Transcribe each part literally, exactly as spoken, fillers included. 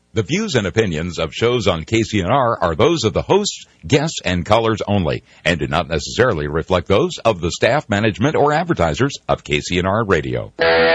The views and opinions of shows on K C N R are those of the hosts, guests, and callers only, and do not necessarily reflect those of the staff, management, or advertisers of K C N R Radio.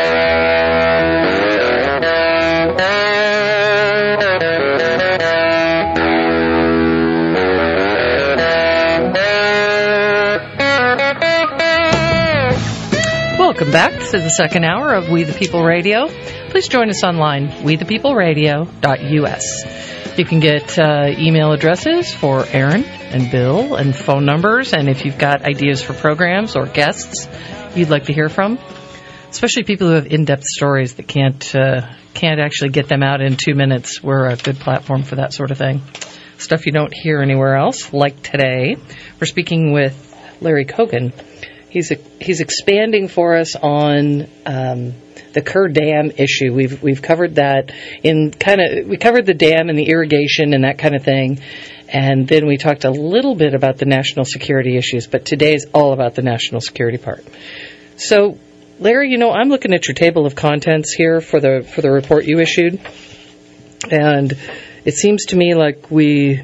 Welcome back to the second hour of We the People Radio. Please join us online, we the people radio dot U S. You can get uh, email addresses for Aaron and Bill and phone numbers, and if you've got ideas for programs or guests you'd like to hear from, especially people who have in-depth stories that can't uh, can't actually get them out in two minutes. We're a good platform for that sort of thing. Stuff you don't hear anywhere else, like today. We're speaking with Larry Kogan. He's a, he's expanding for us on um, the Kerr Dam issue. We've we've covered that in kind of we covered the dam and the irrigation and that kind of thing, and then we talked a little bit about the national security issues. But today's all about the national security part. So, Larry, you know, I'm looking at your table of contents here for the for the report you issued, and it seems to me like we.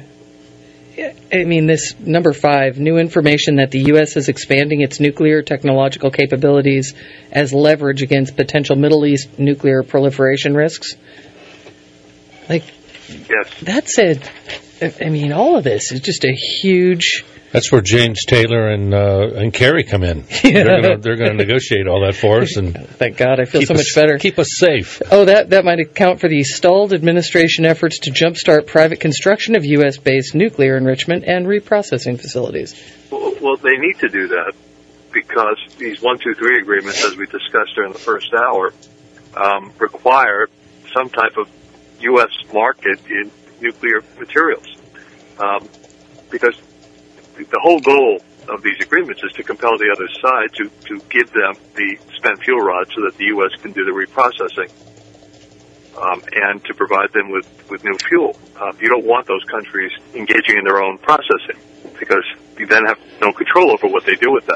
I mean, this number five, new information that the U S is expanding its nuclear technological capabilities as leverage against potential Middle East nuclear proliferation risks. Like, yes, that's it. I mean, all of this is just a huge. That's where James Taylor and uh, and Kerry come in. Yeah. They're going to negotiate all that for us, and thank God, I feel so us, much better. Keep us safe. Oh, that that might account for the stalled administration efforts to jumpstart private construction of U S-based nuclear enrichment and reprocessing facilities. Well, well, they need to do that because these one, two, three agreements, as we discussed during the first hour, um, require some type of U S market in nuclear materials, um, because the whole goal of these agreements is to compel the other side to, to give them the spent fuel rods so that the U S can do the reprocessing um, and to provide them with, with new fuel. Uh, you don't want those countries engaging in their own processing because you then have no control over what they do with that.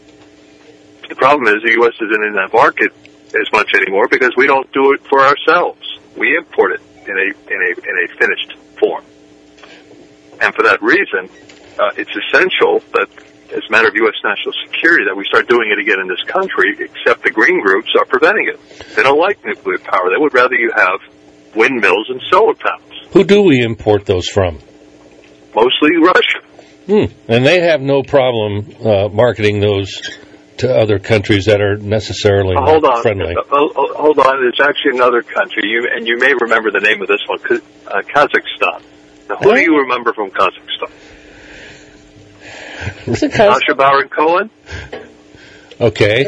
The problem is the U S isn't in that market as much anymore because we don't do it for ourselves. We import it in a, in a, in a finished form. And for that reason, Uh, it's essential that, as a matter of U S national security, that we start doing it again in this country, except the green groups are preventing it. They don't like nuclear power. They would rather you have windmills and solar panels. Who do we import those from? Mostly Russia. Hmm. And they have no problem uh, marketing those to other countries that are necessarily uh, hold on. friendly. Uh, uh, hold on. It's actually another country, you, and you may remember the name of this one, uh, Kazakhstan. Now, who do you remember from Kazakhstan? Sacha Baron Cohen? Okay.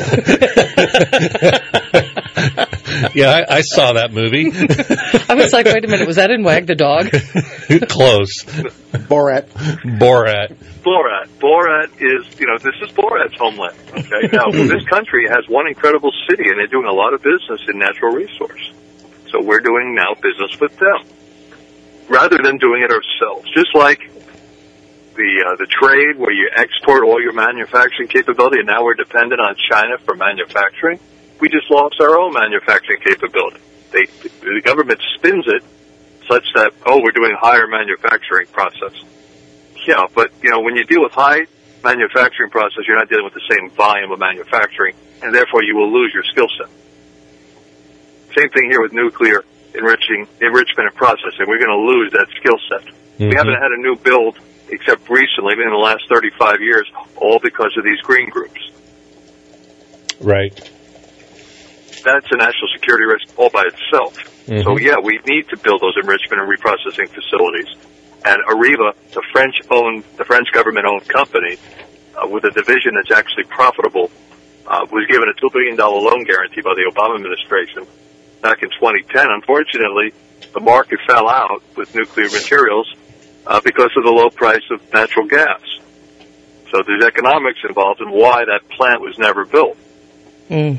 Yeah, I, I saw that movie. I was like, wait a minute, was that in Wag the Dog? Close. Borat. Borat. Borat. Borat is, you know, this is Borat's homeland. Okay. Now, this country has one incredible city, and they're doing a lot of business in natural resource. So we're doing now business with them, rather than doing it ourselves. Just like the uh, the trade where you export all your manufacturing capability, and now we're dependent on China for manufacturing. We just lost our own manufacturing capability. They, the government spins it such that, oh, we're doing higher manufacturing process. Yeah, but, you know, when you deal with high manufacturing process, you're not dealing with the same volume of manufacturing, and therefore you will lose your skill set. Same thing here with nuclear enriching, enrichment and processing. We're going to lose that skill set. Mm-hmm. We haven't had a new build except recently, in the last thirty-five years, all because of these green groups. Right. That's a national security risk all by itself. Mm-hmm. So, yeah, we need to build those enrichment and reprocessing facilities. And Areva, the French-owned, the French government-owned company, uh, with a division that's actually profitable, uh, was given a two billion dollars loan guarantee by the Obama administration back in twenty ten. Unfortunately, the market fell out with nuclear materials uh, because of the low price of natural gas. So there's economics involved in why that plant was never built. Mm.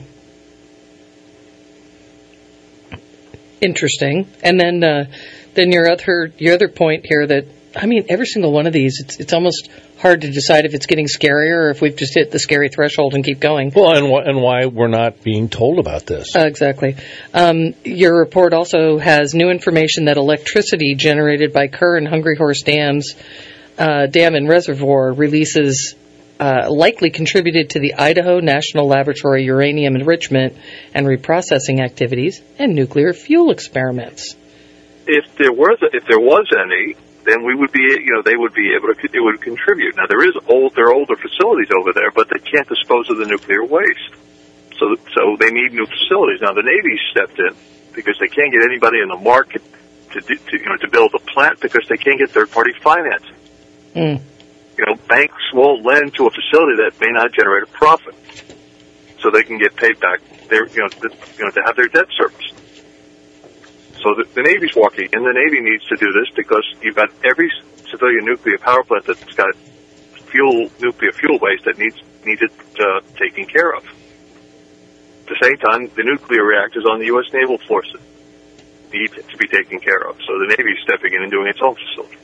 Interesting. And then, uh, then your other your other point here that I mean, every single one of these, it's it's almost hard to decide if it's getting scarier or if we've just hit the scary threshold and keep going. Well, and, wh- and why we're not being told about this. Uh, exactly. Um, your report also has new information that electricity generated by Kerr and Hungry Horse Dams, uh, Dam and Reservoir releases uh, likely contributed to the Idaho National Laboratory uranium enrichment and reprocessing activities and nuclear fuel experiments. If there was, if there was any, then we would be, you know, they would be able to, it would contribute. Now, there is old, there are older facilities over there, but they can't dispose of the nuclear waste. So, so they need new facilities. Now, the Navy stepped in because they can't get anybody in the market to, do, to you know, to build a plant because they can't get third-party financing. Mm. You know, banks won't lend to a facility that may not generate a profit, so they can get paid back. Their, you know, to, you know, to have their debt serviced. So the, the Navy's walking in. The Navy needs to do this because you've got every civilian nuclear power plant that's got fuel, nuclear fuel waste that needs needed uh, taken care of. At the same time, the nuclear reactors on the U S naval forces need to be taken care of. So the Navy's stepping in and doing its own facility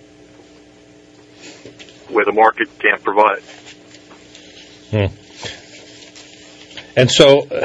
where the market can't provide. Hmm. And so. Uh,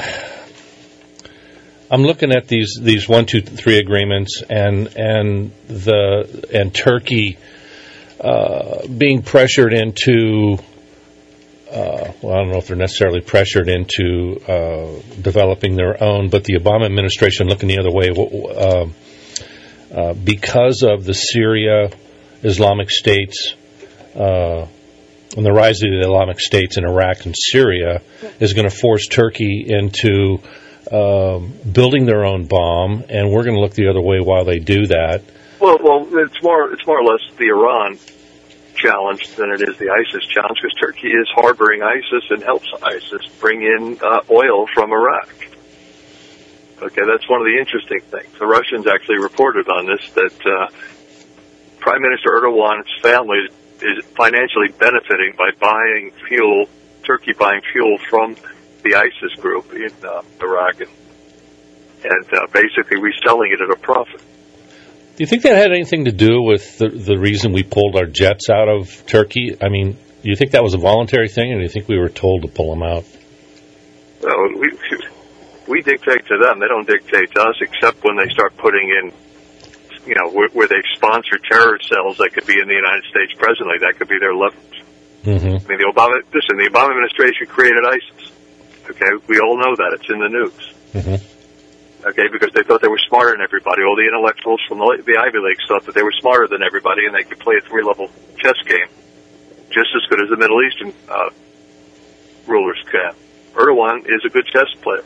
I'm looking at these these one, two, three agreements, and and the and Turkey uh, being pressured into. Uh, well, I don't know if they're necessarily pressured into uh, developing their own, but the Obama administration looking the other way uh, uh, because of the Syria Islamic States uh, and the rise of the Islamic States in Iraq and Syria is going to force Turkey into. Um, building their own bomb, and we're going to look the other way while they do that. Well, well, it's more it's more or less the Iran challenge than it is the ISIS challenge, because Turkey is harboring ISIS and helps ISIS bring in uh, oil from Iraq. Okay, that's one of the interesting things. The Russians actually reported on this, that uh, Prime Minister Erdogan's family is financially benefiting by buying fuel, Turkey buying fuel from the ISIS group in uh, Iraq, and, and uh, basically reselling it at a profit. Do you think that had anything to do with the, the reason we pulled our jets out of Turkey? I mean, do you think that was a voluntary thing, or do you think we were told to pull them out? Well, we, we dictate to them. They don't dictate to us, except when they start putting in, you know, where, where they sponsor terror cells that could be in the United States presently. That could be their leverage. Mm-hmm. I mean, the Obama, listen, the Obama administration created ISIS. Okay, we all know that. It's in the news. Mm-hmm. Okay, because they thought they were smarter than everybody. All the intellectuals from the, the Ivy Leagues thought that they were smarter than everybody, and they could play a three-level chess game just as good as the Middle Eastern uh, rulers can. Erdogan is a good chess player.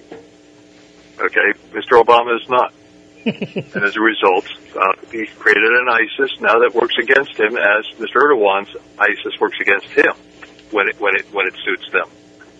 Okay, Mister Obama is not. And as a result, uh, he created an ISIS now that works against him, as Mister Erdogan's ISIS works against him when it when it when it suits them.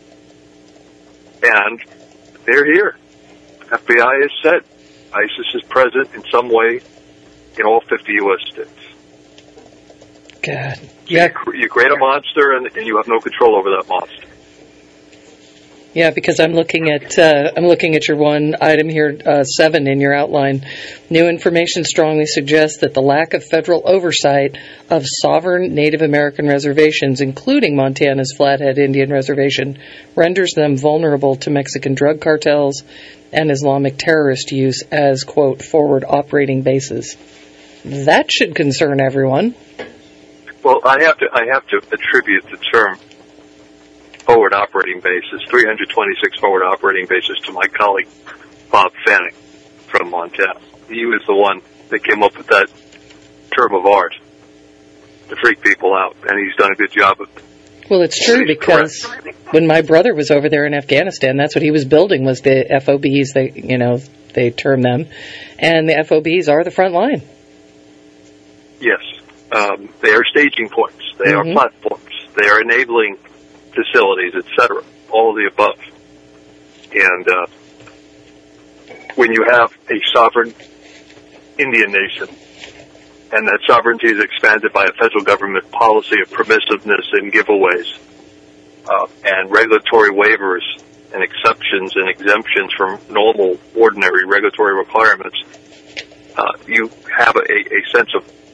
And they're here. F B I has said ISIS is present in some way in all fifty U S states. God. Yeah. You, you create a monster, and, and you have no control over that monster. Yeah, because I'm looking at uh, I'm looking at your one item here, uh, seven in your outline. New information strongly suggests that the lack of federal oversight of sovereign Native American reservations, including Montana's Flathead Indian Reservation, renders them vulnerable to Mexican drug cartels and Islamic terrorist use as, quote, forward operating bases. That should concern everyone. Well, I have to I have to attribute the term forward operating bases, three hundred twenty-six forward operating bases, to my colleague Bob Fanning from Montana. He was the one that came up with that term of art to freak people out, and he's done a good job of it. Well, it's true, because when my brother was over there in Afghanistan, that's what he was building, was the F O Bs, they, you know, they term them, and the F O Bs are the front line. Yes. Um, they are staging points. They mm-hmm. are platforms. They are enabling facilities, et cetera, all of the above. And uh, when you have a sovereign Indian nation, and that sovereignty is expanded by a federal government policy of permissiveness and giveaways, uh, and regulatory waivers and exceptions and exemptions from normal, ordinary regulatory requirements, uh, you have a, a sense of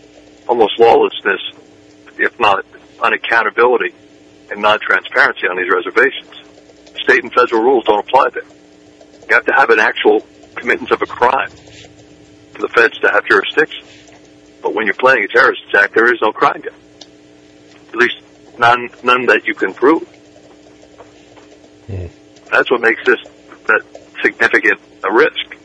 almost lawlessness, if not unaccountability and non-transparency on these reservations. State and federal rules don't apply there. You have to have an actual committance of a crime for the feds to have jurisdiction. But when you're planning a terrorist attack, there is no crime yet. At least none, none that you can prove. Mm. That's what makes this that significant a risk.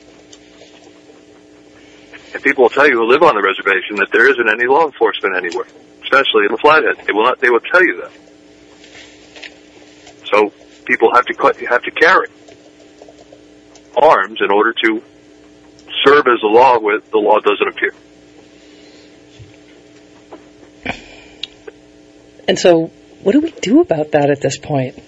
And people will tell you who live on the reservation that there isn't any law enforcement anywhere, especially in the Flathead. They will not. They will tell you that. So people have to have to carry arms in order to serve as a law where the law doesn't appear. And so, what do we do about that at this point?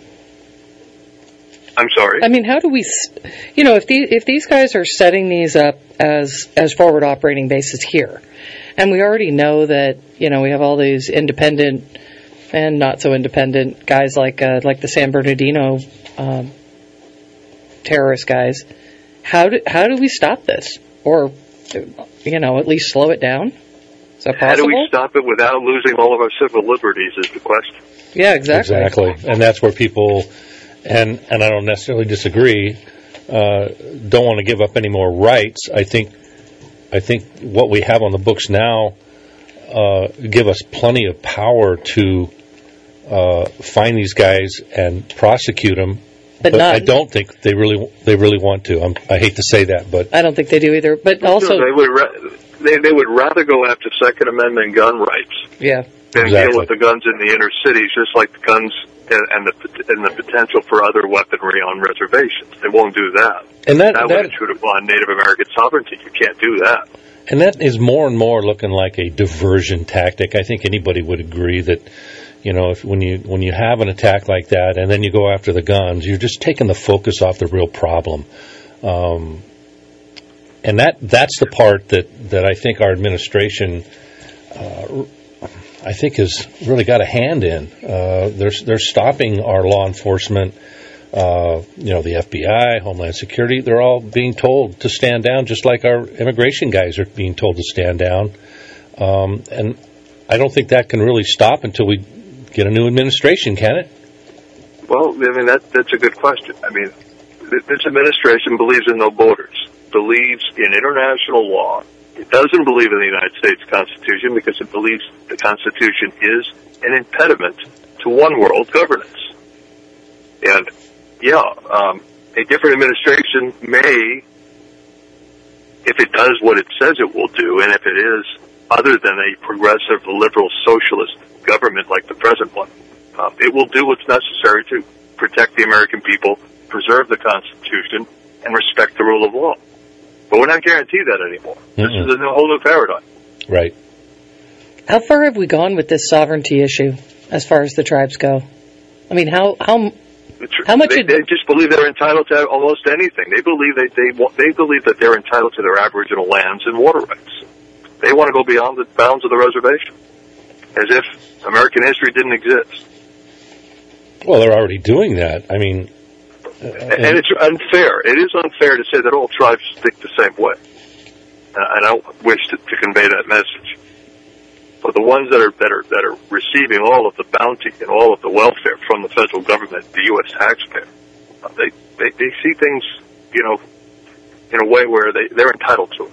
I'm sorry? I mean, how do we, you know, if these, if these guys are setting these up as, as forward operating bases here, and we already know that, you know, we have all these independent and not so independent guys like, uh, like the San Bernardino, um, terrorist guys, how do, how do we stop this? Or, you know, at least slow it down? Is that possible? How do we stop it without losing all of our civil liberties is the question. Yeah, exactly. Exactly. And that's where people, and, and I don't necessarily disagree, uh, don't want to give up any more rights. I think, I think what we have on the books now, uh, give us plenty of power to, uh, find these guys and prosecute them. But, but not, I don't think they really, they really want to. I'm, I hate to say that, but I don't think they do either. But also, they would ra- they, they would rather go after Second Amendment gun rights. Yeah. Than exactly. deal with the guns in the inner cities, just like the guns and, and the and the potential for other weaponry on reservations. They won't do that. And that, that, that would intrude upon Native American sovereignty. You can't do that. And that is more and more looking like a diversion tactic. I think anybody would agree that, you know, if when you when you have an attack like that and then you go after the guns, you're just taking the focus off the real problem. Um, and that that's the part that, that I think our administration, uh, I think, has really got a hand in. Uh, they're they're stopping our law enforcement. Uh, you know, the F B I, Homeland Security, they're all being told to stand down, just like our immigration guys are being told to stand down. Um, and I don't think that can really stop until we get a new administration, can it? Well, I mean, that that's a good question. I mean, this administration believes in no borders, believes in international law. It doesn't believe in the United States Constitution because it believes the Constitution is an impediment to one world governance. And yeah, um, a different administration may, if it does what it says it will do, and if it is other than a progressive, liberal, socialist government like the present one, uh, it will do what's necessary to protect the American people, preserve the Constitution, and respect the rule of law. But we're not guaranteed that anymore. Mm-hmm. This is a whole new paradigm. Right. How far have we gone with this sovereignty issue as far as the tribes go? I mean, how how how much? They, they just believe they're entitled to almost anything. They believe they they they believe that they're entitled to their Aboriginal lands and water rights. They want to go beyond the bounds of the reservation, as if American history didn't exist. Well, they're already doing that. I mean, uh, and, and it's unfair. It is unfair to say that all tribes think the same way. Uh, I don't wish to, to convey that message. But the ones that are that are that are receiving all of the bounty and all of the welfare from the federal government, the U S taxpayer, uh, they, they they see things, you know, in a way where they they're entitled to it.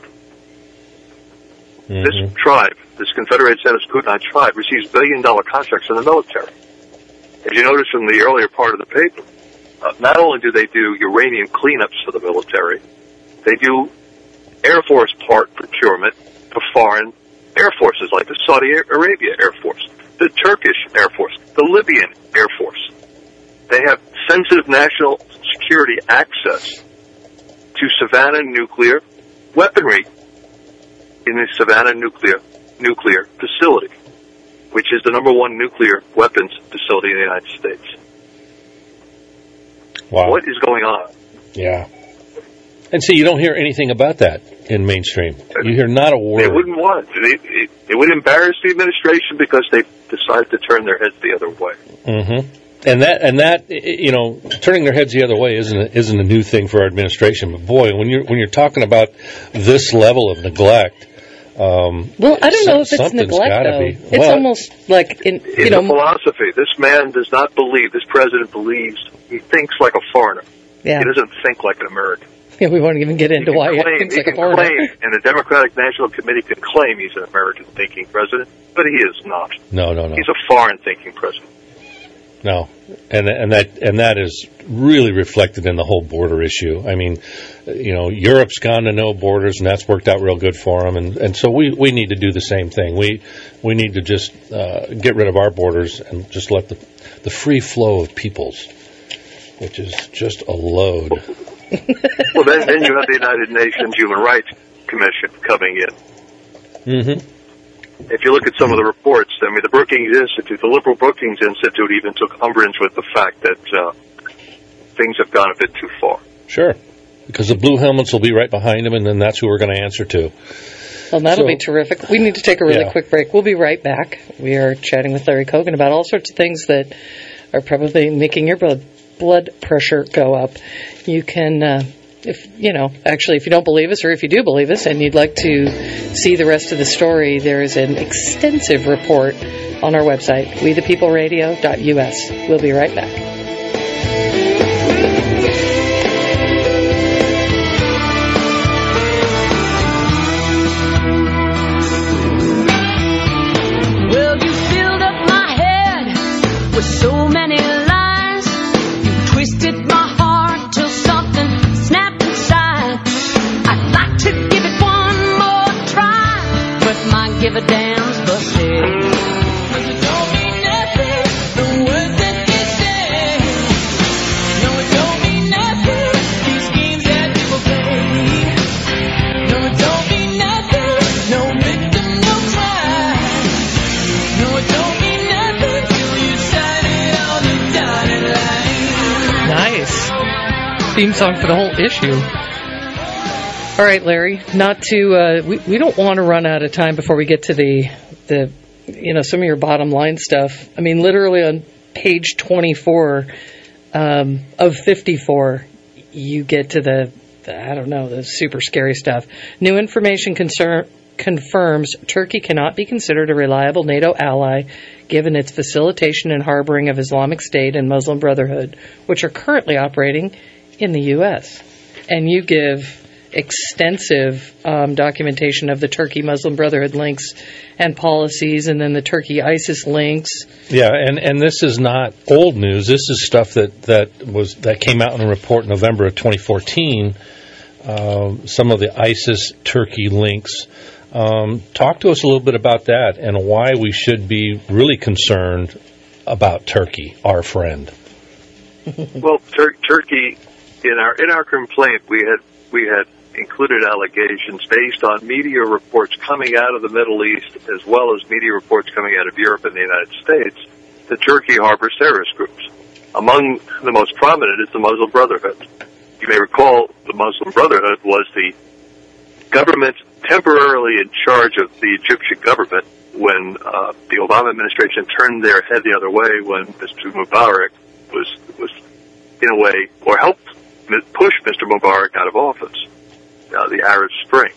Mm-hmm. This tribe, this Confederated Santa Kootenai tribe, receives billion dollar contracts from the military. As you notice from the earlier part of the paper, uh, not only do they do uranium cleanups for the military, they do Air Force part procurement for foreign Air Forces like the Saudi Arabia Air Force, the Turkish Air Force, the Libyan Air Force. They have sensitive national security access to Savannah nuclear weaponry in the Savannah nuclear nuclear facility, which is the number one nuclear weapons facility in the United States. Wow. What is going on? Yeah. And see, you don't hear anything about that in mainstream. You hear not a word. They wouldn't want it. It, it, it would embarrass the administration because they decided to turn their heads the other way. Mm-hmm. And that, and that, you know, turning their heads the other way isn't a, isn't a new thing for our administration. But boy, when you're when you're talking about this level of neglect, Um, well, I don't know if it's something's neglect, gotta though. be. It's Well, almost like, in, you It's know, a philosophy. This man does not believe, this president believes, he thinks like a foreigner. yeah. He doesn't think like an American. yeah, we won't even get into He why can he claim, thinks he like a can foreigner. claim, and the Democratic National Committee can claim he's an American-thinking president, but he is not. no, no, no. He's a foreign-thinking president. No, and and that and that is really reflected in the whole border issue. I mean, you know, Europe's gone to no borders, and that's worked out real good for them. And, and so we, we need to do the same thing. We we need to just uh, get rid of our borders and just let the the free flow of peoples, which is just a load. Well, then, then you have the United Nations Human Rights Commission coming in. Mm-hmm. If you look at some of the reports, I mean, the Brookings Institute, the liberal Brookings Institute even took umbrage with the fact that uh, things have gone a bit too far. Sure, because the blue helmets will be right behind them, and then that's who we're going to answer to. Well, that'll So- be terrific. We need to take a really Yeah. quick break. We'll be right back. We are chatting with Larry Kogan about all sorts of things that are probably making your blood blood pressure go up. You can, uh, if you know, actually, if you don't believe us, or if you do believe us, and you'd like to see the rest of the story, there is an extensive report on our website, we the people radio dot U S. We'll be right back. Well, you filled up my head with so many lies. You twisted my heart till something snapped inside. I'd like to give it one more try, but my give a damn's busted. 'Cause it don't mean nothing, the words that they say. No, it don't mean nothing, these games that people play. No, it don't mean nothing, no victim, no crime. No, it don't mean nothing till you sign it on the dotted line. Nice. Theme song for the whole issue. All right, Larry, not to, uh, we, we don't want to run out of time before we get to the, the, you know, some of your bottom line stuff. I mean, literally on page twenty-four um, of fifty-four, you get to the, the, I don't know, the super scary stuff. New information concern, confirms Turkey cannot be considered a reliable NATO ally given its facilitation and harboring of Islamic State and Muslim Brotherhood, which are currently operating in the U S. And you give extensive um, documentation of the Turkey Muslim Brotherhood links and policies, and then the Turkey ISIS links. Yeah, and, and this is not old news. This is stuff that, that was that came out in a report in November of twenty fourteen. Um, some of the ISIS Turkey links. Um, talk to us a little bit about that and why we should be really concerned about Turkey, our friend. Well, Tur- Turkey, in our in our complaint, we had we had included allegations based on media reports coming out of the Middle East, as well as media reports coming out of Europe and the United States, that Turkey harbors terrorist groups. Among the most prominent is the Muslim Brotherhood. You may recall the Muslim Brotherhood was the government temporarily in charge of the Egyptian government when uh, the Obama administration turned their head the other way when Mister Mubarak was, was in a way, or helped push Mister Mubarak out of office, uh, the Arab Spring.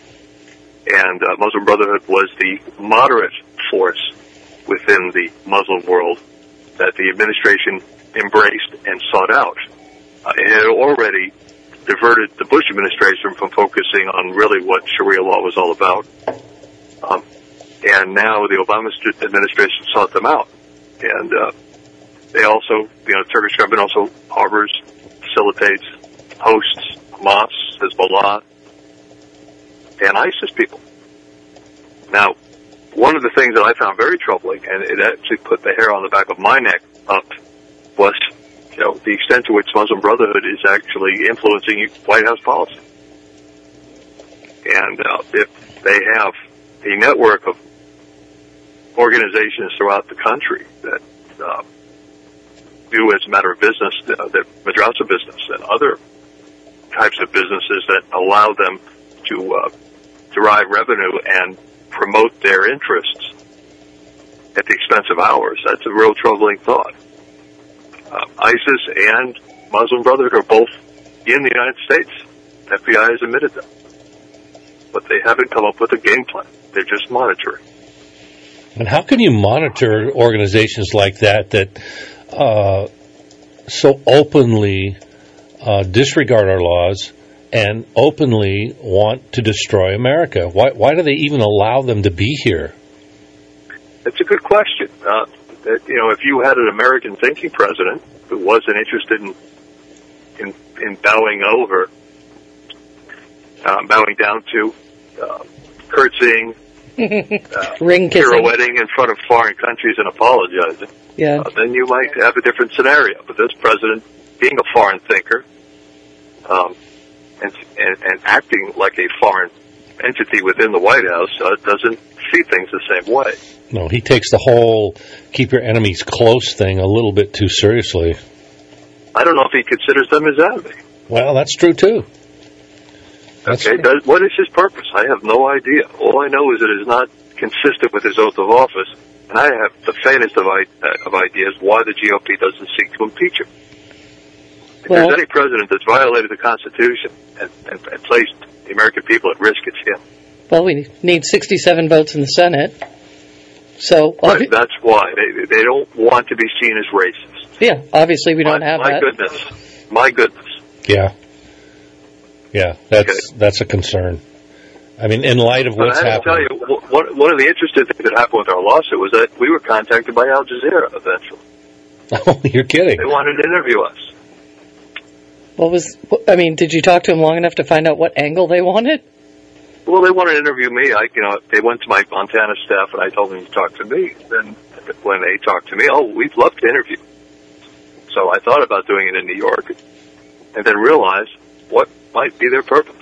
And uh, Muslim Brotherhood was the moderate force within the Muslim world that the administration embraced and sought out. Uh, it had already diverted the Bush administration from focusing on really what Sharia law was all about. Um, and now the Obama administration sought them out. And uh, they also, you know, the Turkish government also harbors, facilitates, hosts Hamas, Hezbollah, and ISIS people. Now, one of the things that I found very troubling, and it actually put the hair on the back of my neck up, was, you know, the extent to which Muslim Brotherhood is actually influencing White House policy. And uh, if they have a network of organizations throughout the country that uh, do, as a matter of business, uh, the madrasa business and other types of businesses that allow them to uh, derive revenue and promote their interests at the expense of ours, that's a real troubling thought. Uh, ISIS and Muslim Brotherhood are both in the United States. F B I has admitted them. but they haven't come up with a game plan. They're just monitoring. And how can you monitor organizations like that that uh, so openly uh, disregard our laws and openly want to destroy America? Why, why do they even allow them to be here? It's a good question. Uh, that, you know, if you had an American thinking president who wasn't interested in in, in bowing over, uh, bowing down to, uh, curtsying, uh, ring kissing, pirouetting in front of foreign countries and apologizing, yeah. uh, then you might have a different scenario. But this president, being a foreign thinker, um, and, and, and acting like a foreign entity within the White House, uh, doesn't see things the same way. No, he takes the whole keep your enemies close thing a little bit too seriously. I don't know if he considers them his enemy. Well, that's true, too. That's okay, true. Does, what is his purpose? I have no idea. All I know is it is not consistent with his oath of office, and I have the faintest of, uh, of ideas why the G O P doesn't seek to impeach him. If Well, there's any president that's violated the Constitution and, and, and placed the American people at risk, it's him. well, we need sixty-seven votes in the Senate. So, Right, that's why. They, they don't want to be seen as racist. yeah, obviously we don't my, have my that. goodness. My goodness. Yeah. Yeah, that's Okay. that's a concern. I mean, in light of But what's I have happening. to tell you, one, one of the interesting things that happened with our lawsuit was that we were contacted by Al Jazeera eventually. Oh, you're kidding. They wanted to interview us. What was, I mean, did you talk to them long enough to find out what angle they wanted? Well, they wanted to interview me. I, you know, they went to my Montana staff, and I told them to talk to me. Then, when they talked to me, oh, we'd love to interview. So I thought about doing it in New York, and then realized what might be their purpose.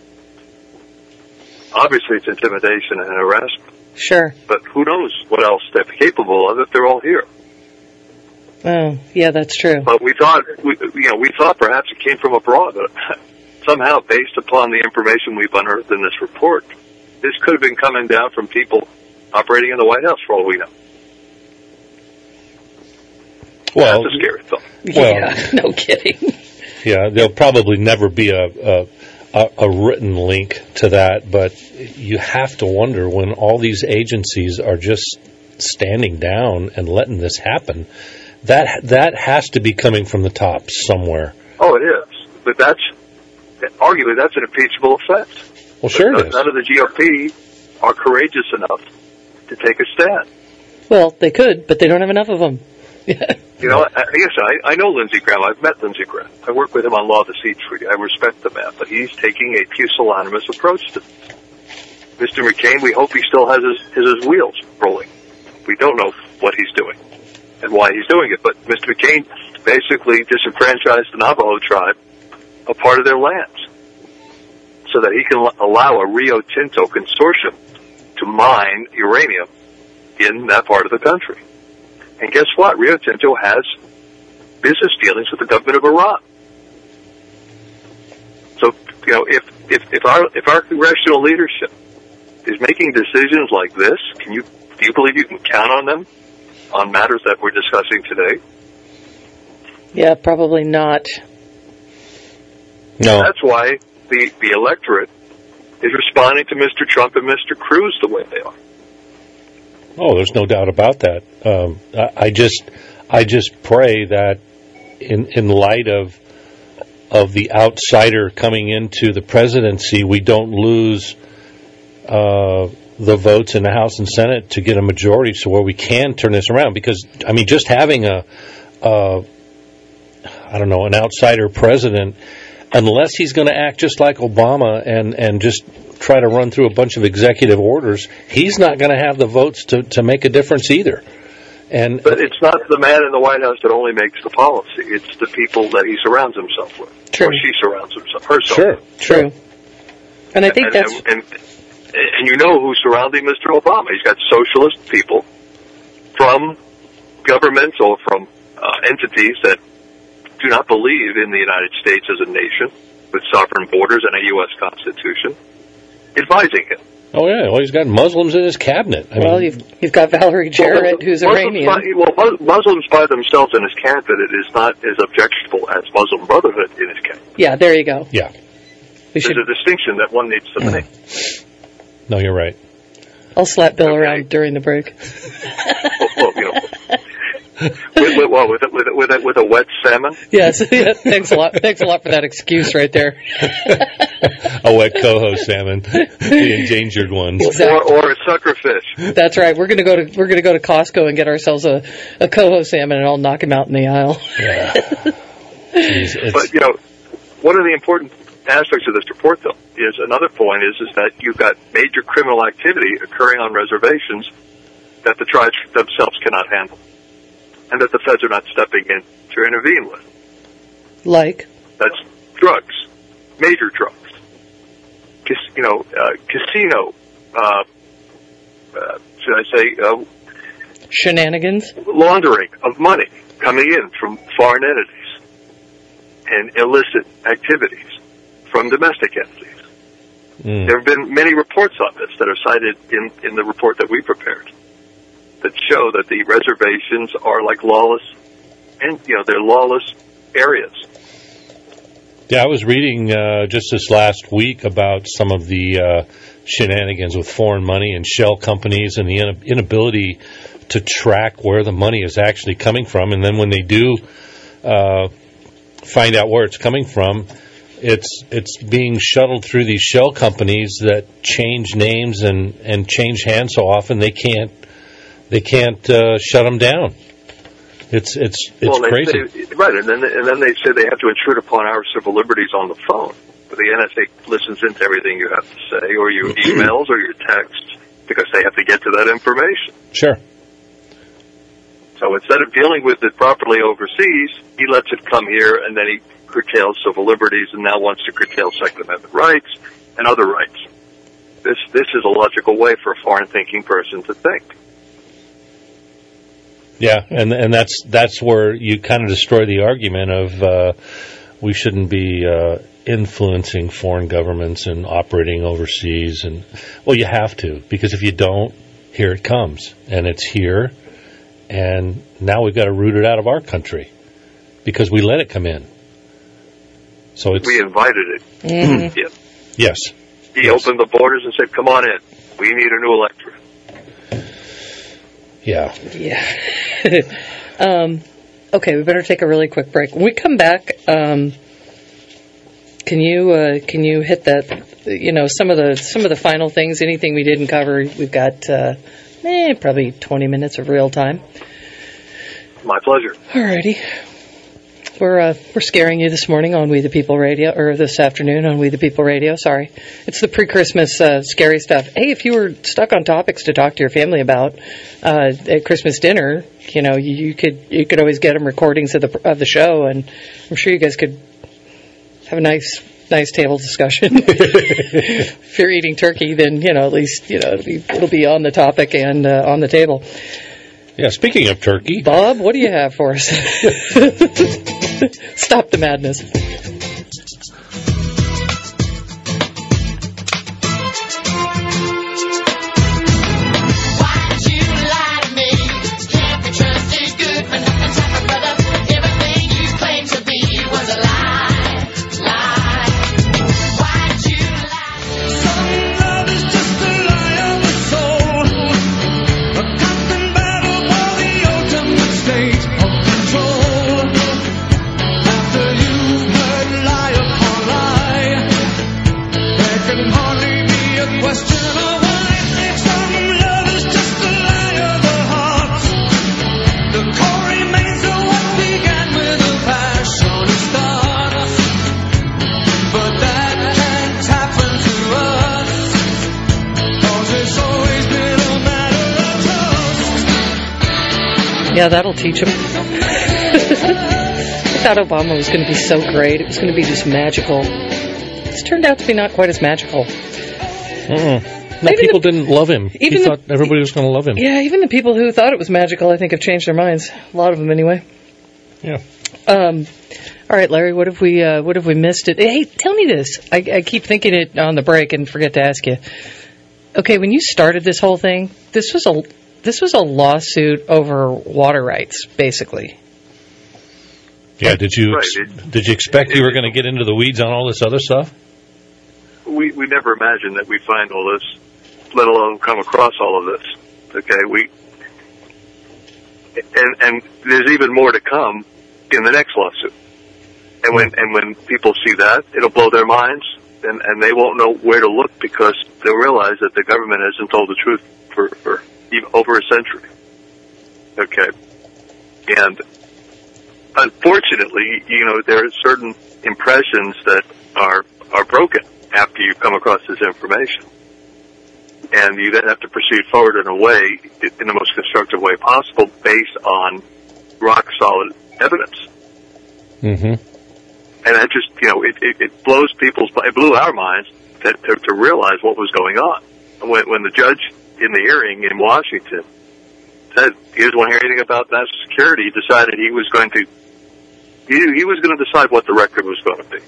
Obviously, it's intimidation and harassment, Sure. but who knows what else they're capable of if they're all here. Oh, yeah, that's true. But we thought, we, you know, we thought perhaps it came from abroad. But somehow, based upon the information we've unearthed in this report, this could have been coming down from people operating in the White House, for all we know. Well, That's a scary thought. well, Yeah, no kidding. yeah, there'll probably never be a, a a a written link to that, but you have to wonder when all these agencies are just standing down and letting this happen. That that has to be coming from the top somewhere. Oh, it is. But that's, arguably, that's an impeachable offense. Well, sure But it is. none of the G O P are courageous enough to take a stand. Well, they could, but they don't have enough of them. You know, I, yes, I, I know Lindsey Graham. I've met Lindsey Graham. I work with him on Law of the Sea Treaty. I respect the man, but he's taking a pusillanimous approach to this. Mister McCain, we hope he still has his, his, his wheels rolling. We don't know what he's doing and why he's doing it, but Mister McCain basically disenfranchised the Navajo tribe, a part of their lands, so that he can allow a Rio Tinto consortium to mine uranium in that part of the country. And guess what? Rio Tinto has business dealings with the government of Iran. So, you know, if, if, if our, if our congressional leadership is making decisions like this, can you, do you believe you can count on them on matters that we're discussing today? Yeah, probably not. No. That's why the, the electorate is responding to Mister Trump and Mister Cruz the way they are. Oh, there's no doubt about that. Um, I, I just, I just pray that, in in light of of the outsider coming into the presidency, we don't lose uh, the votes in the House and Senate to get a majority, so where we can turn this around. Because I mean, just having a, a I don't know, an outsider president, unless he's going to act just like Obama and and just try to run through a bunch of executive orders, he's not going to have the votes to, to make a difference either. And But it's not the man in the White House that only makes the policy. It's the people that he surrounds himself with. True. Or she surrounds himself, herself sure, with. True. And I think and, that's... And, and, and you know who's surrounding Mister Obama. He's got socialist people from governments or from uh, entities that do not believe in the United States as a nation with sovereign borders and a U S Constitution, advising him. oh yeah, well he's got Muslims in his cabinet. I well, mean, you've, you've got Valerie Jarrett, who's Muslims Iranian. By, well, Mus- Muslims by themselves in his cabinet is not as objectionable as Muslim Brotherhood in his cabinet. Yeah, there you go. yeah, We should. There's a distinction that one needs to make. No, you're right. I'll slap Bill Okay. around during the break. well, well, you know, with, with, well, with, a, with, a, with, a, with a wet salmon. Yes. Yeah, thanks a lot. Thanks a lot for that excuse right there. A wet coho salmon, the endangered ones. Exactly. Or, or a sucker fish. That's right. We're gonna go to we're gonna go to Costco and get ourselves a, a coho salmon, and I'll knock him out in the aisle. Yeah. Jeez, it's, But, you know, one of the important aspects of this report, though, is another point is, is that you've got major criminal activity occurring on reservations that the tribes themselves cannot handle, and that the feds are not stepping in to intervene with. Like, That's drugs, major drugs. Cas- you know, uh, casino, uh, uh, should I say, uh, shenanigans. laundering of money coming in from foreign entities, and illicit activities from domestic entities. mm. There have been many reports on this that are cited in, in the report that we prepared that show that the reservations are like lawless, and you know, they're lawless areas. Yeah, I was reading uh, just this last week about some of the uh, shenanigans with foreign money and shell companies and the in- inability to track where the money is actually coming from. And then when they do uh, find out where it's coming from, it's it's being shuttled through these shell companies that change names and, and change hands so often they can't they can't uh, shut them down. It's it's it's well, they, crazy, they, right? And then and then they say they have to intrude upon our civil liberties on the phone. But the N S A listens into everything you have to say, or your emails, or your texts, because they have to get to that information. Sure. So instead of dealing with it properly overseas, he lets it come here, and then he curtails civil liberties, and now wants to curtail Second Amendment rights and other rights. This this is a logical way for a foreign-thinking person to think. Yeah, and and that's that's where you kind of destroy the argument of uh, we shouldn't be uh, influencing foreign governments and operating overseas. And well, you have to, because if you don't, here it comes, and it's here, and now we've got to root it out of our country because we let it come in. So it's We invited it. Mm-hmm. Yeah. yes. He yes. opened the borders and said, "Come on in. We need a new electorate." Yeah. Yeah. um, okay, we better take a really quick break. When we come back, um, can you uh, can you hit that? You know, some of the some of the final things. Anything we didn't cover. We've got uh, eh, probably twenty minutes of real time. My pleasure. Alrighty. We're uh, we're scaring you this morning on We the People Radio, or this afternoon on We the People Radio. Sorry, it's the pre-Christmas uh, scary stuff. Hey, if you were stuck on topics to talk to your family about uh, at Christmas dinner, you know, you, you could you could always get them recordings of the of the show, and I'm sure you guys could have a nice nice table discussion. If you're eating turkey, then you know at least you know it'll be, it'll be on the topic and uh, on the table. Yeah. Speaking of turkey, Bob, what do you have for us? Stop the madness. Why'd you lie to me? Can't be trusted, good for nothing type of brother. Everything you claimed to be was a lie, lie. Why'd you lie? Some love is just a lie of the soul, a constant battle for the ultimate state of control. After you've heard lie upon lie, there can hardly be a question of why. Some love is just a lie of the heart. The core remains of what began with a passionate start, but that can't happen to us, 'cause it's always been a matter of trust. Yeah, that'll teach him. I thought Obama was going to be so great. It was going to be just magical. It's turned out to be not quite as magical. Mm-mm. no, Maybe people the- didn't love him. He even the- thought everybody was going to love him. Yeah, even the people who thought it was magical, I think, have changed their minds. A lot of them, anyway. Yeah. Um, all right, Larry, what have we uh, what have we missed? It. Hey, tell me this. I, I keep thinking it on the break and forget to ask you. Okay, when you started this whole thing, this was a this was a lawsuit over water rights, basically. Yeah. Did you Right, ex- it- did you expect you were going to get into the weeds on all this other stuff? we, we never imagined that we'd find all this, let alone come across all of this. Okay, we, and, and there's even more to come in the next lawsuit. And when, and when people see that, it'll blow their minds, and, and they won't know where to look because they'll realize that the government hasn't told the truth for, for even over a century. Okay. And unfortunately, you know, there are certain impressions that are, are broken after you come across this information. And you then have to proceed forward in a way, in the most constructive way possible, based on rock solid evidence. Mm-hmm. And that just, you know, it, it, it blows people's, it blew our minds to, to, to realize what was going on. When, when the judge in the hearing in Washington said he didn't want to hear anything about national security, he decided he was going to, he, he was going to decide what the record was going to be.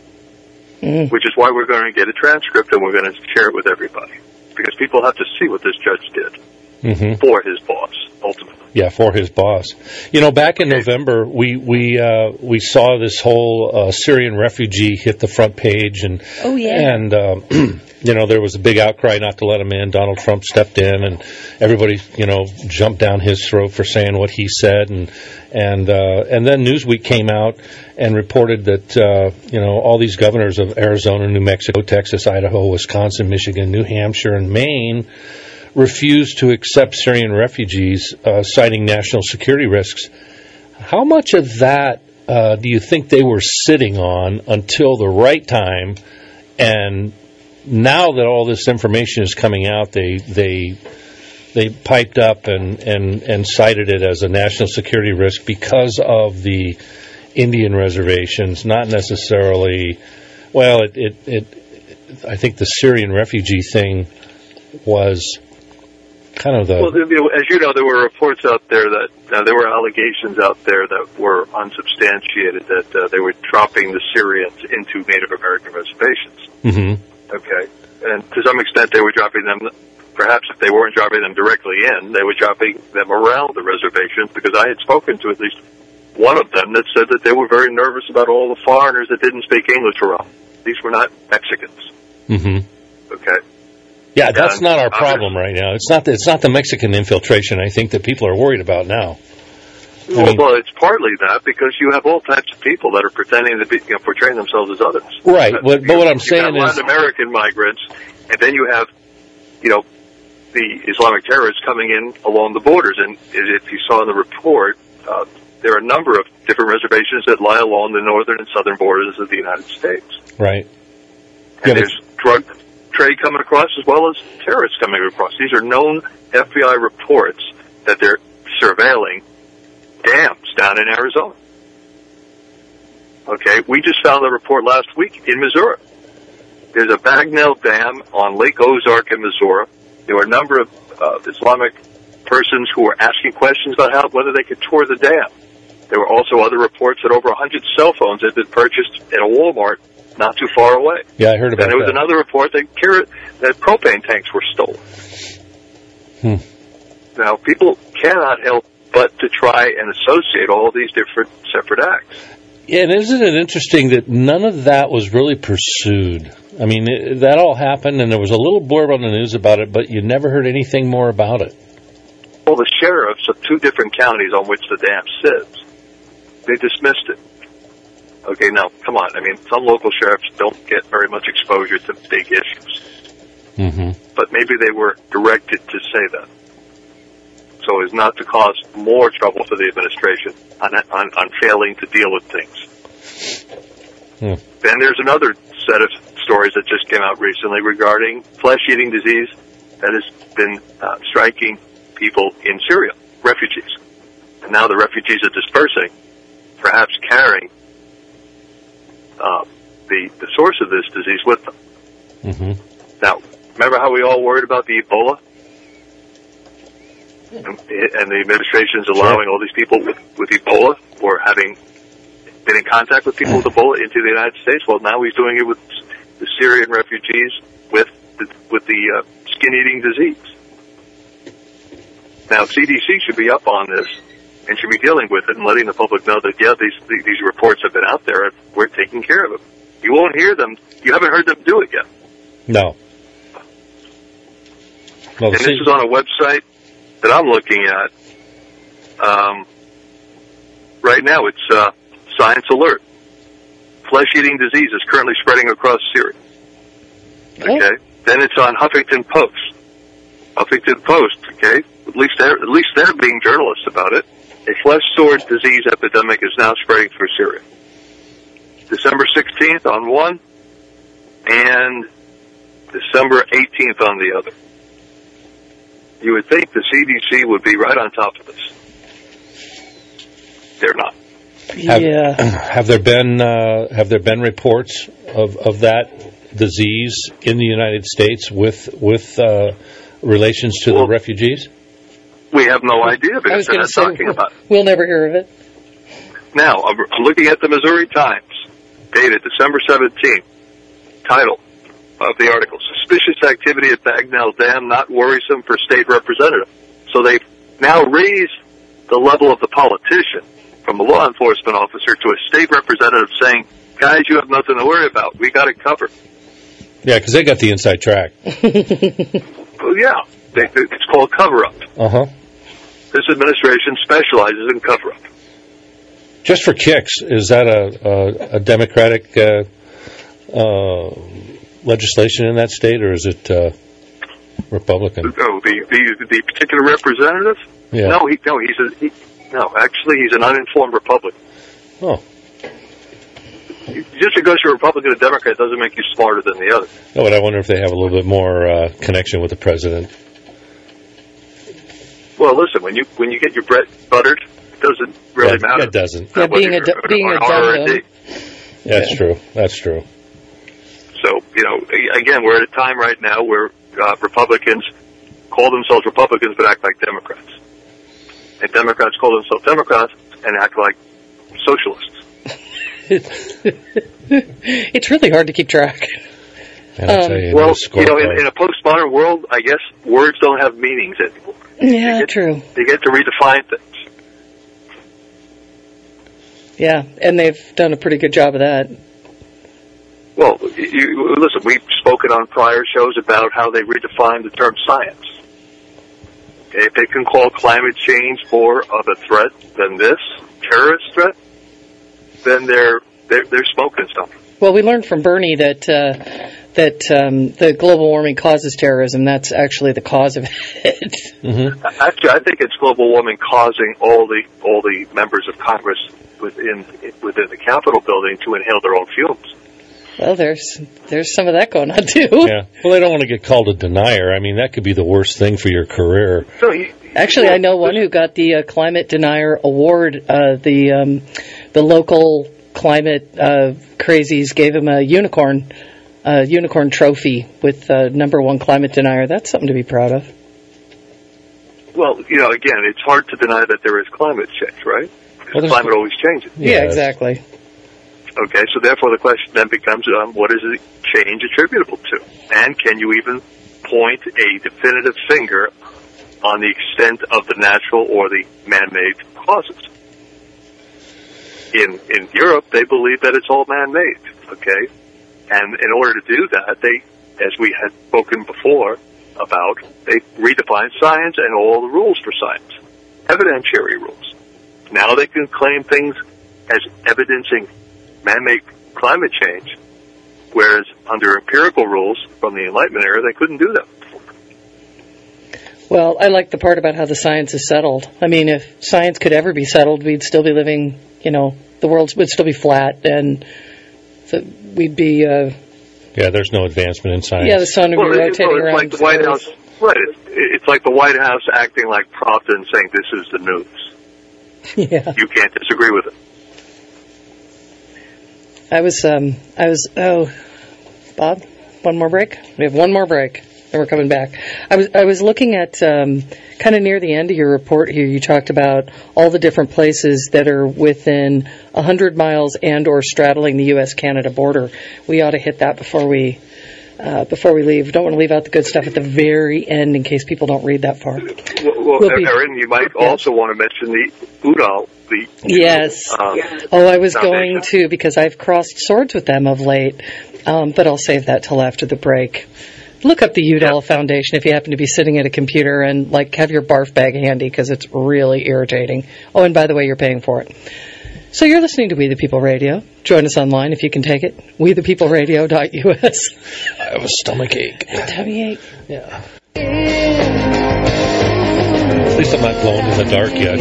Mm. Which is why we're going to get a transcript and we're going to share it with everybody. Because people have to see what this judge did mm-hmm. for his boss, ultimately. Yeah, for his boss. You know, back in November, we we uh, we saw this whole uh, Syrian refugee hit the front page, and oh yeah, and um, you know, there was a big outcry not to let him in. Donald Trump stepped in, and everybody, you know, jumped down his throat for saying what he said, and and uh, and then Newsweek came out and reported that uh, you know, all these governors of Arizona, New Mexico, Texas, Idaho, Wisconsin, Michigan, New Hampshire, and Maine refused to accept Syrian refugees, uh, citing national security risks. How much of that uh, do you think they were sitting on until the right time? And now that all this information is coming out, they they they piped up and, and, and cited it as a national security risk because of the Indian reservations, not necessarily. Well, it it, it I think the Syrian refugee thing was kind of the... Well, as you know, there were reports out there that uh, there were allegations out there that were unsubstantiated that uh, they were dropping the Syrians into Native American reservations. Mm-hmm. Okay. And to some extent, they were dropping them, perhaps if they weren't dropping them directly in, they were dropping them around the reservations, because I had spoken to at least one of them that said that they were very nervous about all the foreigners that didn't speak English around. These were not Mexicans. Mm-hmm. Okay. Yeah, that's not our problem right now. It's not the, it's not the Mexican infiltration, I think, that people are worried about now. Well, I mean, well, it's partly that, because you have all types of people that are pretending to be, you know, portraying themselves as others. Right, but, but, but what I'm you saying have is... Latin American migrants, and then you have, you know, the Islamic terrorists coming in along the borders. And if you saw in the report, uh, there are a number of different reservations that lie along the northern and southern borders of the United States. Right. And yeah, there's drug trade coming across as well as terrorists coming across. These are known F B I reports that they're surveilling dams down in Arizona. Okay, we just found a report last week in Missouri. There's a Bagnell Dam on Lake Ozark in Missouri. There were a number of uh, Islamic persons who were asking questions about how whether they could tour the dam. There were also other reports that over one hundred cell phones had been purchased at a Walmart not too far away. Yeah, I heard about that. And there was that. another report that, that propane tanks were stolen. Hmm. Now, people cannot help but to try and associate all these different separate acts. Yeah, and isn't it interesting that none of that was really pursued? I mean, it, that all happened, and there was a little blurb on the news about it, but you never heard anything more about it. Well, the sheriffs of two different counties on which the dam sits, they dismissed it. Okay, now, come on. I mean, some local sheriffs don't get very much exposure to big issues. Mm-hmm. But maybe they were directed to say that, so as not to cause more trouble for the administration on, on, on failing to deal with things. Hmm. Then there's another set of stories that just came out recently regarding flesh-eating disease that has been uh, striking people in Syria, refugees. And now the refugees are dispersing, perhaps carrying uh, the, the source of this disease with them. Mm-hmm. Now, remember how we all worried about the Ebola? And, and the administration is allowing all these people with, with Ebola or having been in contact with people with Ebola into the United States? Well, now he's doing it with the Syrian refugees with the, with the uh, skin-eating disease. Now, C D C should be up on this and should be dealing with it and letting the public know that, yeah, these these reports have been out there and we're taking care of them. You won't hear them. You haven't heard them do it yet. No. No, And this see, is on a website that I'm looking at. Um, right now, it's uh, Science Alert. Flesh-eating disease is currently spreading across Syria. Okay. Then it's on Huffington Post. Huffington Post. Okay. At least they're at least they're being journalists about it. A flesh-sore disease epidemic is now spreading through Syria. December sixteenth on one, and December eighteenth on the other. You would think the C D C would be right on top of this. They're not. have, Yeah. have there been uh, have there been reports of, of that disease in the United States with with uh, relations to Well, the refugees? We have no idea I because was they're going to not say, talking about it. we'll never hear of it. Now, I'm I'm looking at the Missouri Times, dated December seventeenth, title of the article, Suspicious Activity at Bagnell Dam Not Worrisome for State Representative. So they've now raised the level of the politician from a law enforcement officer to a state representative saying, guys, you have nothing to worry about. We got it covered. Yeah, because they got the inside track. Well, yeah, they, it's called cover-up. Uh-huh. This administration specializes in cover-up. Just for kicks, is that a, a, a Democratic uh, uh, legislation in that state, or is it uh, Republican? Oh, the, the the particular representative? Yeah. No, he no, he's a he, no. Actually, he's an uninformed Republican. Oh, Just because you're a Republican or Democrat doesn't make you smarter than the other. no, but I wonder if they have a little bit more uh, connection with the president. Well, listen, when you when you get your bread buttered, it doesn't really Yeah, matter. it doesn't. Yeah, Whether being a you're du- being a an R or a dumb. D. That's true. That's true. So, you know, again, we're at a time right now where uh, Republicans call themselves Republicans but act like Democrats. And Democrats call themselves Democrats and act like socialists. It's really hard to keep track. And I'll Um, tell you, Well, those you know, scorecards- in, in a postmodern world, I guess words don't have meanings anymore. Yeah, get- true. They get to redefine things. Yeah, and they've done a pretty good job of that. Well, you, you, listen, we've spoken on prior shows about how they redefine the term science. Okay, if they can call climate change more of a threat than this terrorist threat, then they're they're, they're smoking something. Well, we learned from Bernie that uh, that um, the global warming causes terrorism. That's actually the cause of it. Mhm. Actually, I think it's global warming causing all the all the members of Congress within within the Capitol building to inhale their own fumes. Well, there's there's some of that going on too. Yeah. Well, they don't want to get called a denier. I mean, that could be the worst thing for your career. So he, Actually, I know one who got the uh, Climate Denier Award. Uh, the um, the local climate uh, crazies gave him a unicorn uh, unicorn trophy with uh, number one climate denier. That's something to be proud of. Well, you know, again, it's hard to deny that there is climate change, right? Because Well, there's- climate always changes. Yeah, Yes. exactly. Okay, so therefore the question then becomes, um, what is the change attributable to? And can you even point a definitive finger on the extent of the natural or the man-made causes? In in Europe, they believe that it's all man-made, okay? And in order to do that, they, as we had spoken before about, they redefine science and all the rules for science, evidentiary rules. Now they can claim things as evidencing man-made climate change, whereas under empirical rules from the Enlightenment era, they couldn't do that before. Well, I like the part about how the science is settled. I mean, if science could ever be settled, we'd still be living, you know, the world would still be flat, and so we'd be, uh, Yeah, there's no advancement in science. yeah, the sun would Well, be it- rotating well, it's around. like the White House, right? It's, it's like the White House acting like Proctor and saying this is the news. Yeah. You can't disagree with it. I was, um, I was, oh, Bob, one more break? We have one more break, and we're coming back. I was, I was looking at, um, kind of near the end of your report here, you talked about all the different places that are within one hundred miles and or straddling the U S Canada border. We ought to hit that before we, uh, before we leave. Don't want to leave out the good stuff at the very end in case people don't read that far. Well, well We'll be- Erin, you might Yes. also want to mention the Udall, the Yes. um, Oh, I was Foundation. going to because I've crossed swords with them of late, um, but I'll save that till after the break. Look up the Udall Foundation if you happen to be sitting at a computer and like have your barf bag handy because it's really irritating. Oh, and by the way, you're paying for it. So you're listening to We the People Radio. Join us online if you can take it. we the people radio dot U S. I have a stomach ache. Tummy ache. Yeah. At least I'm not glowing in the dark yet.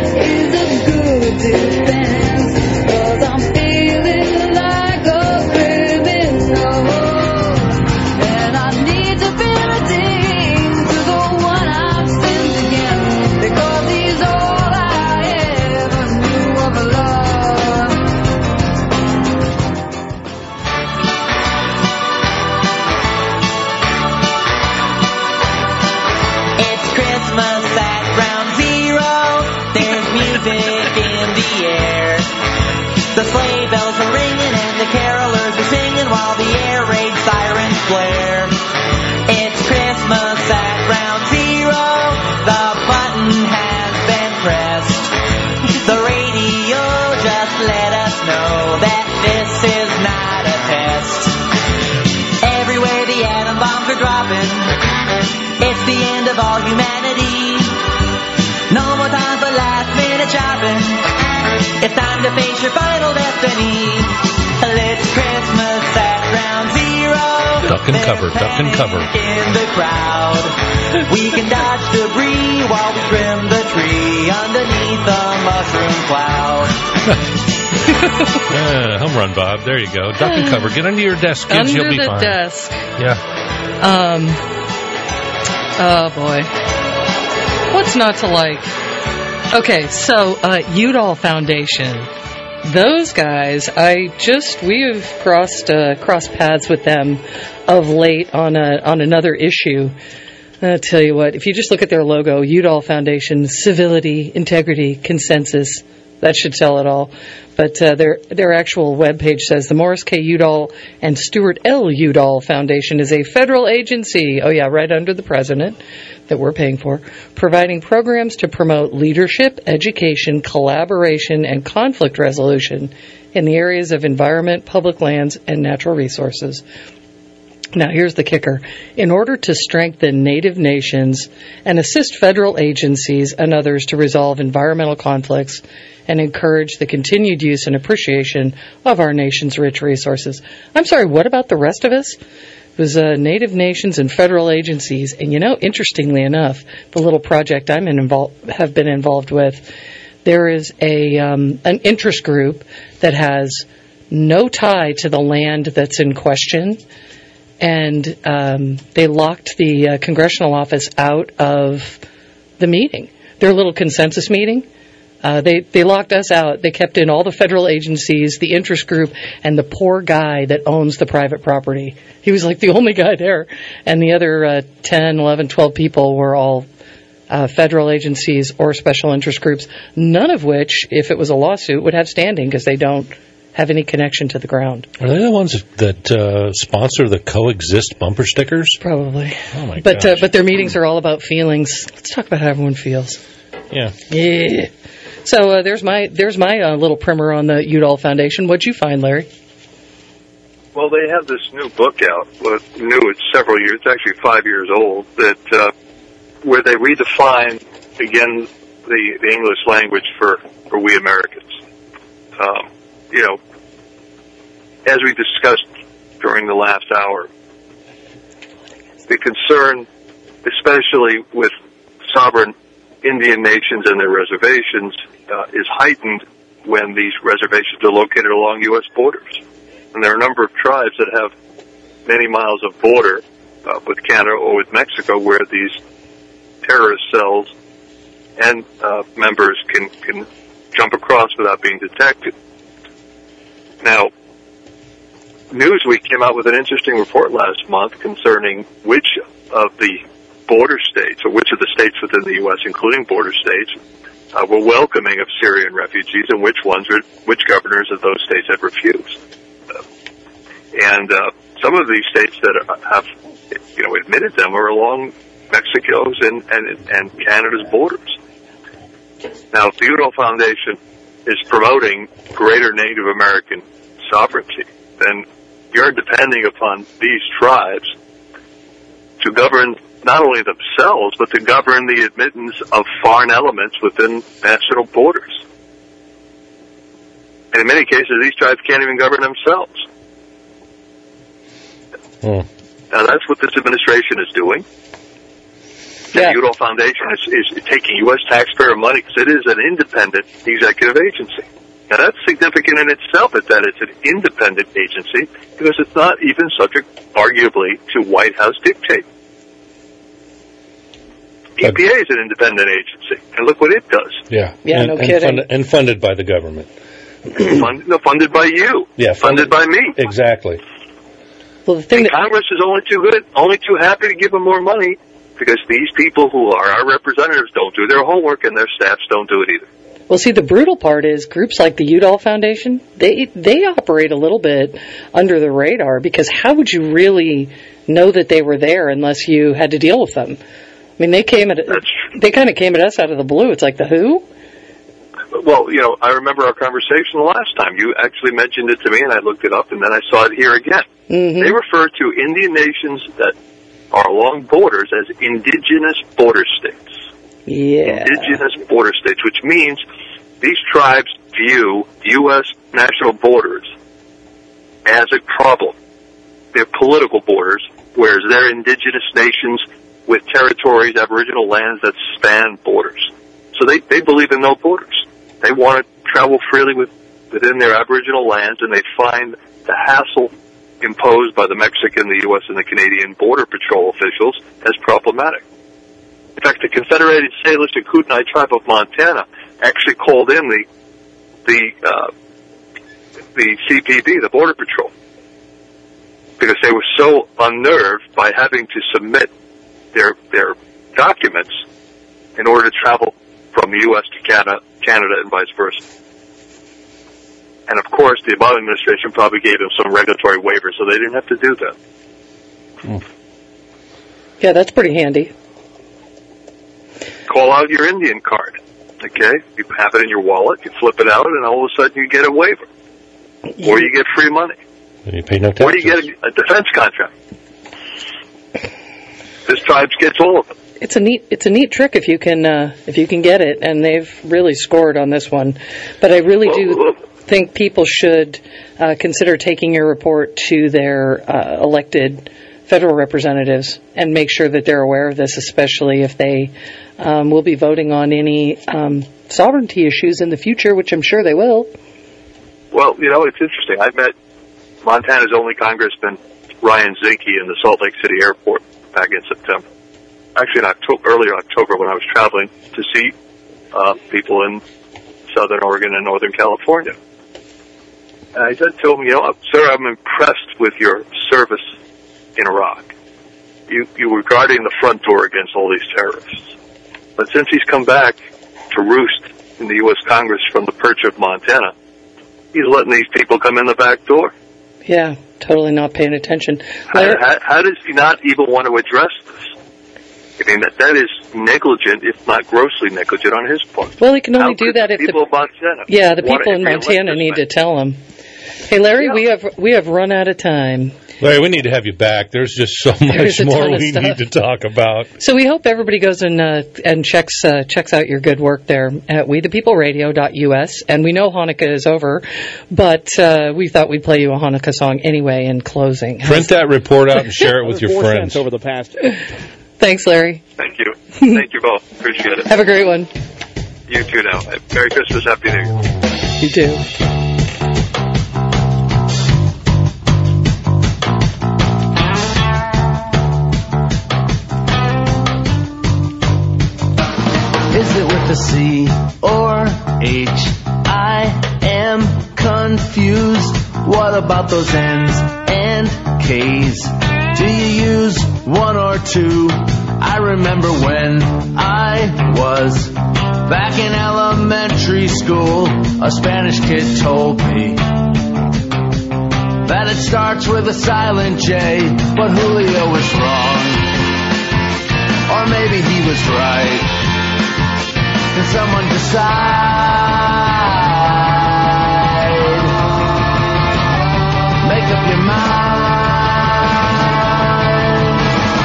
It's Christmas at Ground Zero. There's music in the air. The sleigh bells are ringing and the carolers are singing while the air raid sirens flare. It's Christmas at Ground Zero. The button has been pressed. The radio just let us know that this is not a test. Everywhere the atom bombs are dropping. It's the end of all humanity. No more time for last minute shopping. It's time to face your final destiny. It's Christmas at Ground Zero. Duck and cover, duck and cover. In the crowd, we can dodge debris while we trim the tree underneath the mushroom cloud. Uh, home run, Bob. There you go. Duck and cover. Get under your desk, kids. Under You'll be the fine. desk. Yeah. Um. Oh boy. What's not to like? Okay, so uh, Udall Foundation. Those guys, I just we've crossed uh, crossed paths with them of late on a on another issue. I'll tell you what, if you just look at their logo, Udall Foundation, civility, integrity, consensus, that should tell it all. But uh, their their actual webpage says the Morris K. Udall and Stuart L. Udall Foundation is a federal agency, oh yeah, right under the president, that we're paying for, providing programs to promote leadership, education, collaboration, and conflict resolution in the areas of environment, public lands, and natural resources. Now, here's the kicker. In order to strengthen Native nations and assist federal agencies and others to resolve environmental conflicts and encourage the continued use and appreciation of our nation's rich resources. I'm sorry, what about the rest of us? It was uh, Native nations and federal agencies. And, you know, interestingly enough, the little project I'm in invol- have been involved with, there is a um, an interest group that has no tie to the land that's in question. And um, they locked the uh, congressional office out of the meeting, their little consensus meeting. Uh, they, they locked us out. They kept in all the federal agencies, the interest group, and the poor guy that owns the private property. He was like the only guy there. And the other uh, ten, eleven, twelve people were all uh, federal agencies or special interest groups, none of which, if it was a lawsuit, would have standing because they don't have any connection to the ground. Are they the ones that uh, sponsor the Coexist bumper stickers? Probably. Oh, my But uh, gosh. but their meetings are all about feelings. Let's talk about how everyone feels. Yeah. Yeah. So uh, there's my there's my uh, little primer on the Udall Foundation. What'd you find, Larry? Well, they have this new book out. Well, new, it's several years. It's actually five years old. That uh, where they redefine again the, the English language for, for we Americans. Um, you know, as we discussed during the last hour, the concern, especially with sovereign Indian nations and their reservations, uh, is heightened when these reservations are located along U S borders. And there are a number of tribes that have many miles of border uh, with Canada or with Mexico where these terrorist cells and uh, members can, can jump across without being detected. Now, Newsweek came out with an interesting report last month concerning which of the border states, or which of the states within the U S, including border states, uh, were welcoming of Syrian refugees, and which ones, are, which governors of those states had refused. Uh, and uh, some of these states that have, you know, admitted them are along Mexico's and, and, and Canada's borders. Now, if the Udall Foundation is promoting greater Native American sovereignty, then you're depending upon these tribes to govern not only themselves, but to govern the admittance of foreign elements within national borders. And in many cases, these tribes can't even govern themselves. Hmm. Now, that's what this administration is doing. Yeah. The Udall Foundation is, is taking U S taxpayer money because it is an independent executive agency. Now, that's significant in itself, that it's an independent agency, because it's not even subject, arguably, to White House dictate. E P A is an independent agency, and look what it does. Yeah, Yeah, and, no and, kidding. Funded, and funded by the government. Fund, no, funded by you. Yeah, funded, funded by me. Exactly. Well, the thing And that, Congress is only too good, only too happy to give them more money, because these people who are our representatives don't do their homework, and their staffs don't do it either. well, see, the brutal part is groups like the Udall Foundation, they they operate a little bit under the radar, because how would you really know that they were there unless you had to deal with them? I mean, they came at That's they kind of came at us out of the blue. It's like, the who? Well, you know, I remember our conversation the last time. You actually mentioned it to me, and I looked it up, and then I saw it here again. Mm-hmm. They refer to Indian nations that are along borders as indigenous border states. Yeah. Indigenous border states, which means these tribes view U S national borders as a problem. They're political borders, whereas they're indigenous nations with territories, aboriginal lands that span borders. So they, they believe in no borders. They want to travel freely with, within their aboriginal lands, and they find the hassle imposed by the Mexican, the U S, and the Canadian Border Patrol officials as problematic. In fact, the Confederated Salish and Kootenai tribe of Montana actually called in the the uh, the C P B, the Border Patrol, because they were so unnerved by having to submit their their documents in order to travel from the U S to Canada, Canada and vice versa. And of course, the Obama administration probably gave them some regulatory waivers, so they didn't have to do that. Hmm. Yeah, that's pretty handy. Call out your Indian card, okay? You have it in your wallet, you flip it out, and all of a sudden you get a waiver. Or you get free money. And you pay no taxes. Or you get a, a defense contract. This tribe gets all of them. It's a neat it's a neat trick if you can uh, if you can get it, and they've really scored on this one. But I really do Well, think people should uh, consider taking your report to their uh, elected federal representatives and make sure that they're aware of this, especially if they um, will be voting on any um, sovereignty issues in the future, which I'm sure they will. Well, you know, it's interesting. I met Montana's only congressman, Ryan Zinke, in the Salt Lake City airport back in September. Actually, in October, earlier October, when I was traveling to see uh, people in Southern Oregon and Northern California. And I said to him, you know, sir, I'm impressed with your service in Iraq. You, you were guarding the front door against all these terrorists. But since he's come back to roost in the U S Congress from the perch of Montana, he's letting these people come in the back door. Yeah, totally not paying attention. How, Larry, how, how does he not even want to address this? I mean, that, that is negligent, if not grossly negligent, on his part. well, he can only How do could that the if the people of Montana yeah the want people to in re-elect Montana this need man? to tell him. Hey, Larry, Yeah. we have we have run out of time. Larry, we need to have you back. There's just so There's much a more ton of we stuff. need to talk about. So we hope everybody goes and uh, and checks uh, checks out your good work there at we the people radio dot U S. And we know Hanukkah is over, but uh, we thought we'd play you a Hanukkah song anyway in closing. Print that report out and share it with your Four friends. cents over the past. Thanks, Larry. Thank you. Thank you both. Appreciate it. Have a great one. You too now. Merry Christmas. Happy New Year. You too. Is it with a C or H? I am confused. What about those N's and K's? Do you use one or two? I remember when I was back in elementary school, a Spanish kid told me that it starts with a silent J, but Julio was wrong. Or maybe he was right. Can someone decide? Make up your mind.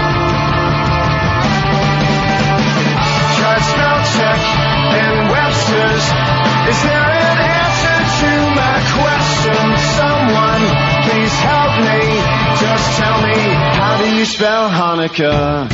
Tried spell check and Webster's. Is there an answer to my question? Someone, please help me. Just tell me, how do you spell Hanukkah?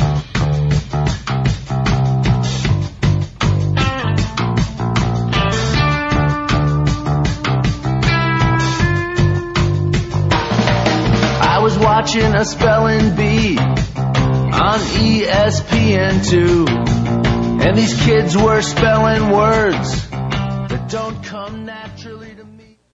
I was watching a spelling bee on E S P N two, and these kids were spelling words that don't come natural.